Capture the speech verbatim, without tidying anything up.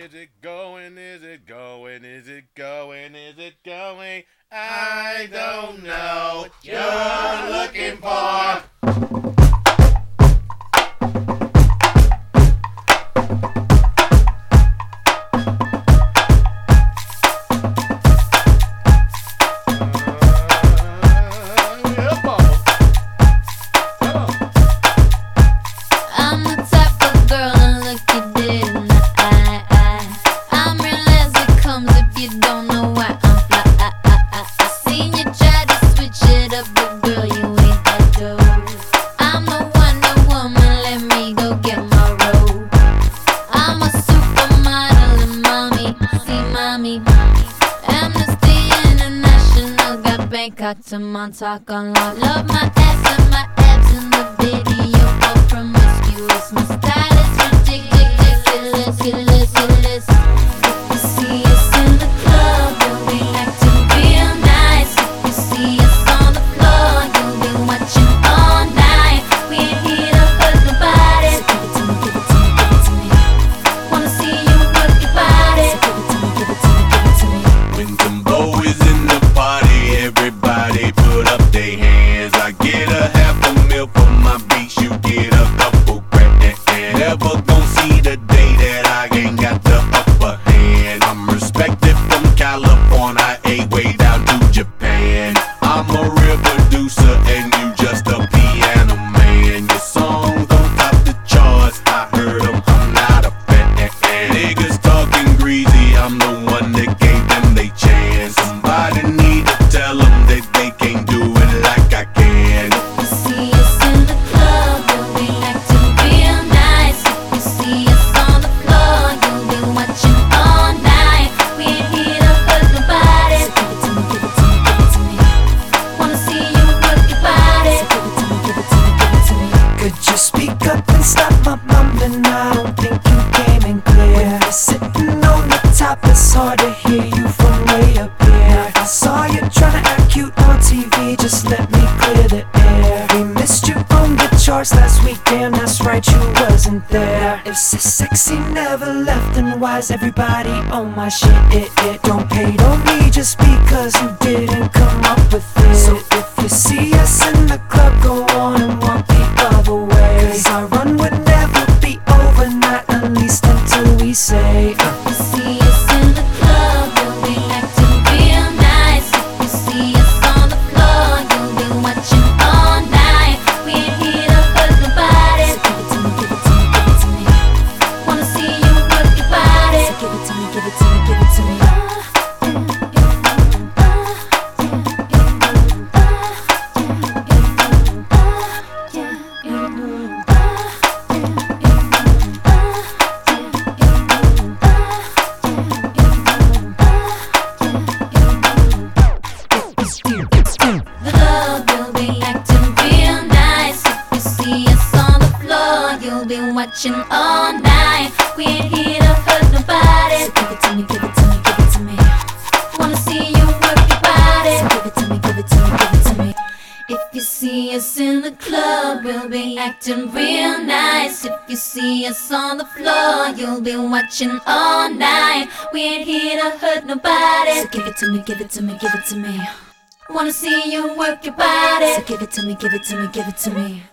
Is it going? Is it going? Is it going? Is it going? I don't know what you're looking for. Bangkok to Montauk on love. Love my ass and my abs in the video. All promiscuous. My style is ridiculous, ridiculous, ridiculous. If you see us in the club, you'll be acting real nice. If you see us on the floor, you'll be watching all night. We ain't here to hurt nobody. So give it to me, give it to me, give it to me. Wanna see you work your body. So give it to me, give it to me, give it to me. When Timbo is in the party, everybody put up their hands. I get a half a mil for my beats, you get a couple grand. Never gon' see the day that I ain't got the upper hand. I'm respected from California, A way down to Japan. I'm a real producer and you just a piano man. Your songs don't top the charts, I heard them, I'm not a fan. Niggas talking greasy, I'm the one that gave them they chance. Somebody need to tell them that they can't do it like I can. If you see us in the club, you'll be acting real nice. If you see us on the floor, you'll be watching all night. We ain't here to hurt nobody. So give it to me, give it to me, give it to me. Wanna see you work your body. So give it to me, give it to me, give it to me. Could you speak up and stop my mumbling? I don't think you came in clear. When you're sitting on the top, it's hard to hear you from way up here. I saw you tryna act cute on T V, just let me clear the air. We missed you on the charts last weekend, that's right, you wasn't there. If so sexy never left, then why's everybody on my shit? It, it don't hate on me just because you didn't come up with it. So if you see us in the club, go on and walk the other way. Cause our run would never be over, not at least until we say uh. If you see us in the club, you'll be acting real nice. If you see us on the floor, you'll be watching all night. We ain't here to hurt nobody. So give it to me, give it to me, give it to me. Wanna see you work your body. So give it to me, give it to me, give it to me. The club, you'll be acting real nice. If you see us on the floor, you'll be watching all night. We ain't here to hurt nobody. So give it to me, give it to me, give it to me. Wanna see you work your body. So give it to me, give it to me, give it to me. If you see us in the club, we'll be acting real nice. If you see us on the floor, you'll be watching all night. We ain't here to hurt nobody. So give it to me, give it to me, give it to me. Wanna see you work your body. So give it to me, give it to me, give it to me.